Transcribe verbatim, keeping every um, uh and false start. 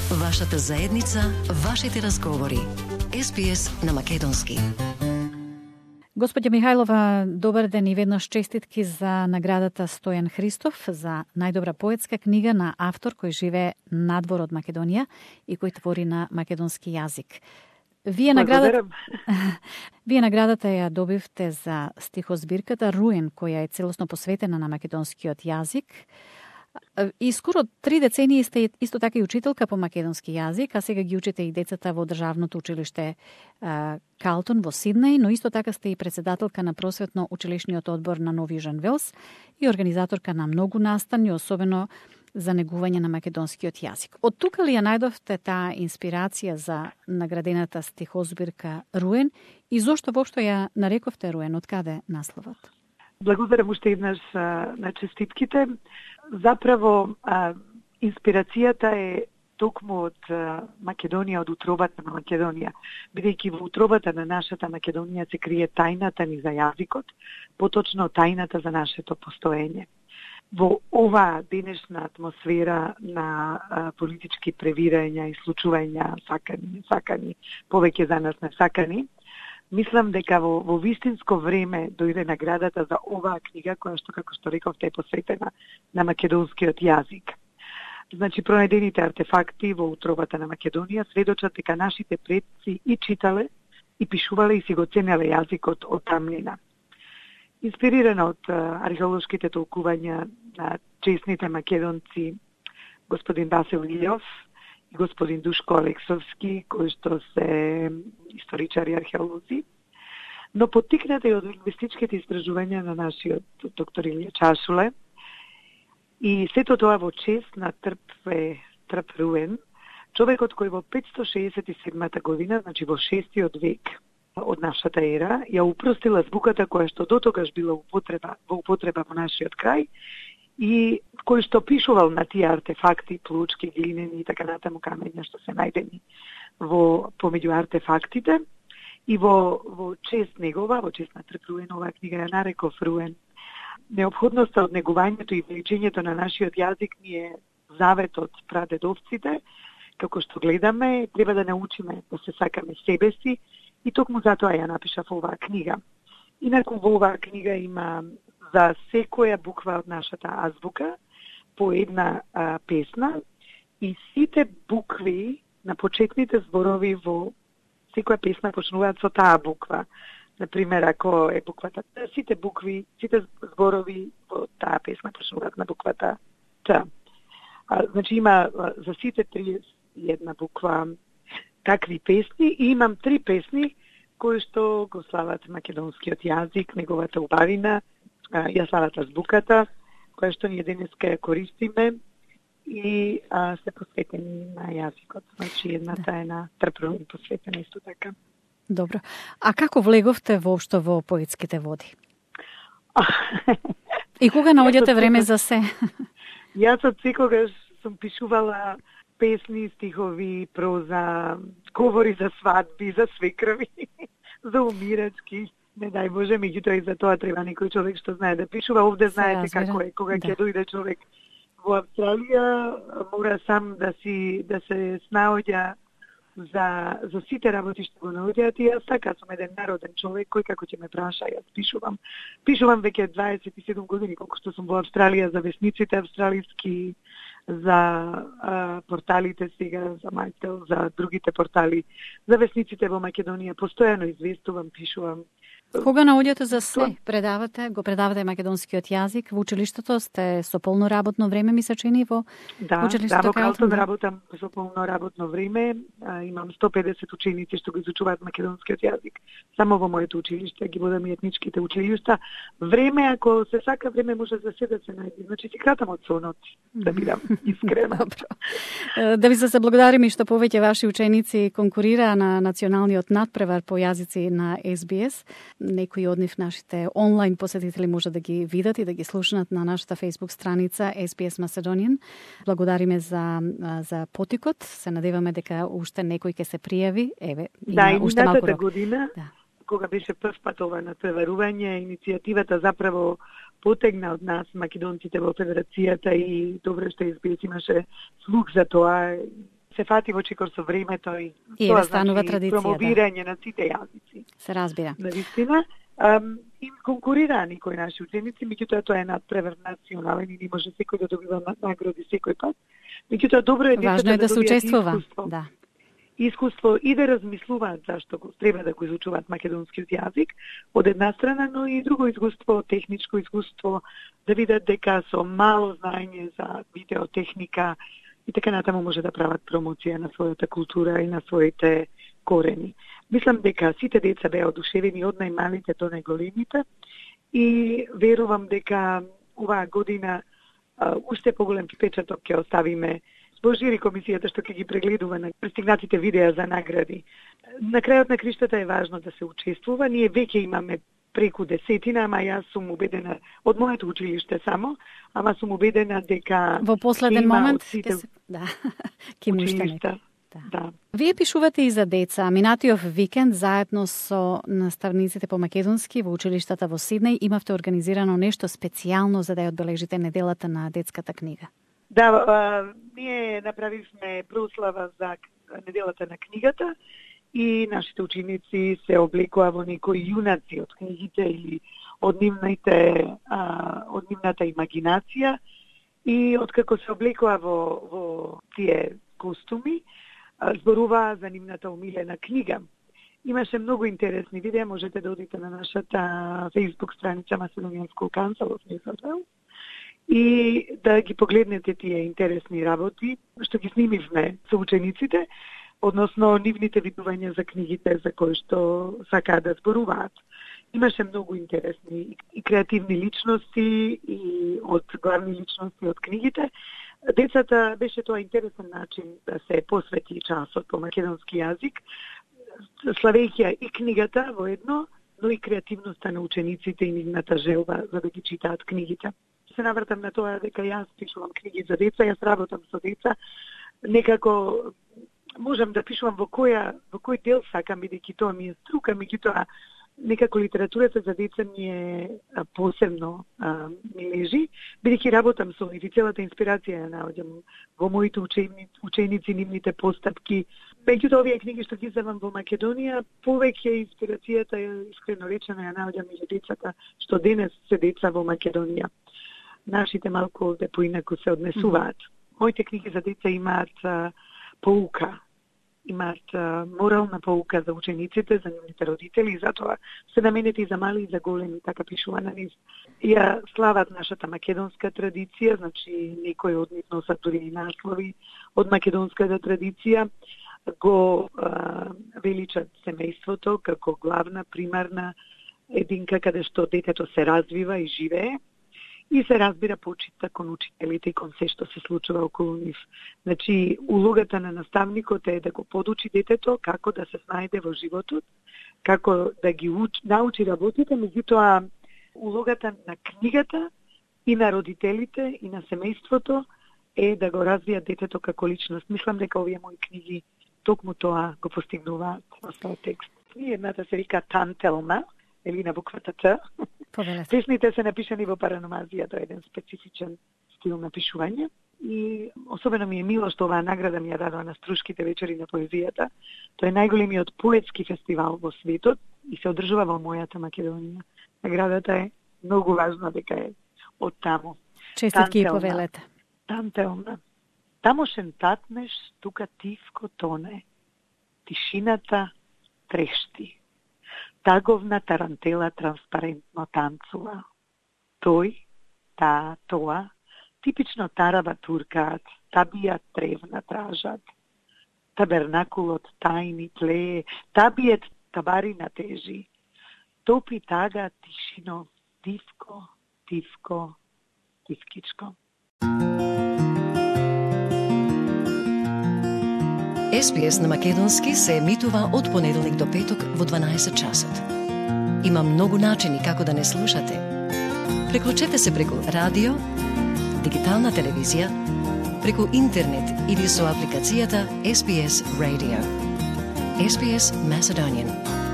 Вашата заедница, вашите разговори. Ес Би Ес на македонски. Господја Михајлова, добар ден и веднаш честитки за наградата Стојан Христов за најдобра поетска книга на автор кој живее надвор од Македонија и кој твори на македонски јазик. Вие наградата, Вие наградата ја добивте за стихозбирката Руен, која е целосно посветена на македонскиот јазик. И скоро три децении сте исто така и учителка по македонски јазик, а сега ги учите и децата во Државното училиште Калтон во Сиднеј, но исто така сте и председателка на просветно-училишниот одбор на Нов Јужен Велс и организаторка на многу настани, особено за негување на македонскиот јазик. Од тука ли ја најдовте таа инспирација за наградената стихозбирка Руен и зошто воопшто ја нарековте Руен? Од каде насловот? Благодарам уште еднаш на честитките. Заправо, а, инспирацијата е токму од а, Македонија, од утробата на Македонија. Бидејќи во утробата на нашата Македонија се крие тајната ни за јазикот, поточно тајната за нашето постоење. Во ова денешна атмосфера на а, политички превирања и случувања, сакани, сакани, повеќе за нас не сакани, мислам дека во, во вистинско време дојде наградата за оваа книга, која што, како што рековте, е посветена на македонскиот јазик. Значи, пронајдените артефакти во утробата на Македонија сведочат дека нашите предци и читале, и пишувале, и си го ценеле јазикот од тамнина. Инспирирана од археолошките толкувања на чесните македонци господин Васил Илјов и господин Душко Алексовски, кои што се историчари и археолози, но поттикната и од лингвистичките истражувања на нашиот доктор Илија Чашуле. И сето тоа во чест на Трпве Трп Руен, човекот кој во петстотини шеесет и седма година, значи во шестиот век од нашата ера, ја упростил азбуката која што дотогаш била употреба, во употреба во нашиот крај, и кој што пишувал на тие артефакти, плучки, глинени и така натаму камења што се најдени во помеѓу артефактите. И во, во чест негова, во чест на Трп Руен, оваа книга ја нареков Руен. Необходноста од негувањето и величењето на нашиот јазик ни е завет од прадедовците. Како што гледаме, треба да научиме да се сакаме себе си и токму затоа ја напишав оваа книга. Инаку во оваа книга има за секоја буква од нашата азбука по една а, песна и сите букви на почетните зборови во секоја песна почнуваат со таа буква. Например, ако е буквата Т, сите букви, сите зборови во таа песна почнуваат на буквата Т. А, значи има за сите триесет и една буква такви песни и имам три песни кои што го слават македонскиот јазик, неговата убавина, ја слават азбуката, која што ние денеска ја користиме и а, се посветени на јазикот. Значи едната е на Трп Руен посветена исто така. Добро. А како влеговте воопшто во поетските води? И кога наоѓате време за се? Јас од секогаш сум пишувала песни, стихови, проза, говори за свадби, за свекрови, за умирачки. Не дај Боже, меѓутоа и за тоа треба некој човек што знае да пишува. Овде знаете како е, кога ќе да. дојде човек во Австралија, мора сам да си да се снаоѓа за за сите работи што го наоѓаат и јас така сум еден народен човек кој како ќе ме праша, јас пишувам. Пишувам веќе дваесет и седум години колку што сум во Австралија за весниците австралиски, за а, порталите сега, за Мајтел, за другите портали, за весниците во Македонија. Постојано известувам, пишувам. Кога наоѓате за се? Предавате, го предавате македонскиот јазик во училиштето, сте со полно работно време, ми се чини, во да, училиштето? Да, во Калтон работам со полно работно време. А, имам сто педесет ученици што го изучуваат македонскиот јазик. Само во моето училиште, ги водам и етничките училишта. Време, ако се сака, време може за се да се најде. Значи, си кратам од сонот, да бидам искрена. Добро. Да ви се заблагодариме што повеќе ваши ученици конкурираа на националниот надпревар по јазици на Ес Би Ес. Некои од нив нашите онлайн посетители може да ги видат и да ги слушнат на нашата Facebook страница Ес Би Ес Macedonian. Благодариме за за потикот. Се надеваме дека уште некој ќе се пријави. Еве, да, има уште малку рок. година, да. Кога беше прв пат ова натпреварување, иницијативата заправо потегна од нас македонците во федерацијата и добро што Ес Би Ес имаше слух за тоа. се фати во чекор со времето и, и тоа станува значи традиција, промовирање да. на сите јазици. Се разбира. Навистина, ам, им конкурира никои наши ученици, меѓутоа тоа е надпревар национален и не може секој да добива награди секој пат. Меѓутоа добро е децата Важно е да, да се добијат учествува. искуство. Да. Искуство и да размислуваат зашто го треба да го изучуваат македонскиот јазик од една страна, но и друго искуство, техничко искуство, да видат дека со мало знаење за видеотехника и така натаму може да прават промоција на својата култура и на своите корени. Мислам дека сите деца беа одушевени од најмалите до најголемите и верувам дека оваа година а, уште поголем впечаток ќе оставиме во жири комисијата што ќе ги прегледува на пристигнатите видеа за награди. На крајот на криштата е важно да се учествува. Ние веќе имаме преку десетина, ама јас сум убедена од моето училиште само, ама сум убедена дека во последен момент сите... ќе се да ќе му училишта. Да. Да. Вие пишувате и за деца. Минатиот викенд заедно со наставниците по македонски во училиштата во Сиднеј имавте организирано нешто специјално за да ја одбележите неделата на детската книга. Да, а, ние направивме прослава за неделата на книгата и нашите ученици се облекоа во некои јунаци од книгите или од нивните а, од нивната имагинација и откако се облекоа во во тие костуми, зборуваа за нивната умилена книга. Имаше многу интересни видеа, можете да одите на нашата Facebook страница Macedonian School Council of New South Wales и да ги погледнете тие интересни работи што ги снимивме со учениците, односно нивните видувања за книгите за кои што сакаат да зборуваат. Имаше многу интересни и креативни личности и од главни личности од книгите. Децата беше тоа интересен начин да се посвети часот по македонски јазик, славејќи и книгата во едно, но и креативноста на учениците и нивната желба за да ги читаат книгите. Се навртам на тоа дека јас пишувам книги за деца, јас работам со деца, некако можам да пишувам во која во кој дел сакам, бидејќи тоа ми е струка, меѓутоа некако литературата за деца ми е посебно а, ми лежи, бидејќи работам со нив и целата инспирација ја наоѓам во моите ученици, ученици нивните постапки. Меѓутоа овие книги што ги издавам во Македонија, повеќе инспирацијата, искрено речено, ја наоѓам меѓу децата што денес се деца во Македонија. Нашите малку овде поинаку се однесуваат. Mm-hmm. Моите книги за деца имаат а, поука, имаат а, морална поука за учениците, за нивните родители и затоа се наменети и за мали и за големи, така пишува на низ. Ја слават нашата македонска традиција, значи некои од нив носат дури и наслови од македонската традиција, го а, величат семејството како главна, примарна единка каде што детето се развива и живее. И се разбира почита кон учителите и кон се што се случува околу нив. Значи, улогата на наставникот е да го подучи детето како да се снајде во животот, како да ги уч, научи работите, меѓутоа улогата на книгата и на родителите и на семејството е да го развијат детето како личност. Мислам дека овие мои книги токму тоа го постигнуваат во својот текст. И едната се вика Тантелма, или на буквата Т. Песните се напишани во параномазија, тоа е еден специфичен стил на пишување. И особено ми е мило што оваа награда ми ја дадоа на Струшките вечери на поезијата. Тоа е најголемиот поетски фестивал во светот и се одржува во мојата Македонија. Наградата е многу важна дека е од таму. Честитки и повелете. Тантелна. Тамошен татнеш тука тивко тоне. Тишината трешти. Таговна тарантела транспарентно танцува. Тој, таа, тоа, типично тараба туркаат, табијат тревна тражат. Табернакулот тајни тлее, табиет табарина тежи. Топи тага тишино, тивко, тивко, тивкичко. Ес Би Ес на македонски се емитува од понеделник до петок во дванаесет часот. Има многу начини како да не слушате. Преклучете се преку радио, дигитална телевизија, преку интернет или со апликацијата Ес Би Ес Radio. Ес Би Ес Macedonian.